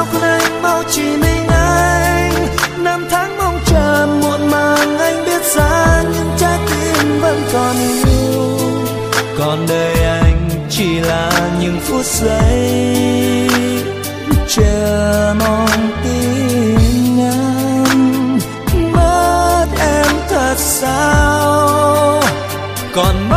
sao con anh mau chỉ mình anh. Năm tháng mong chờ muộn màng anh biết ra, nhưng trái tim vẫn còn yêu. Còn đời anh chỉ là những phút giây chờ mong tin anh. Mất em thật sao, còn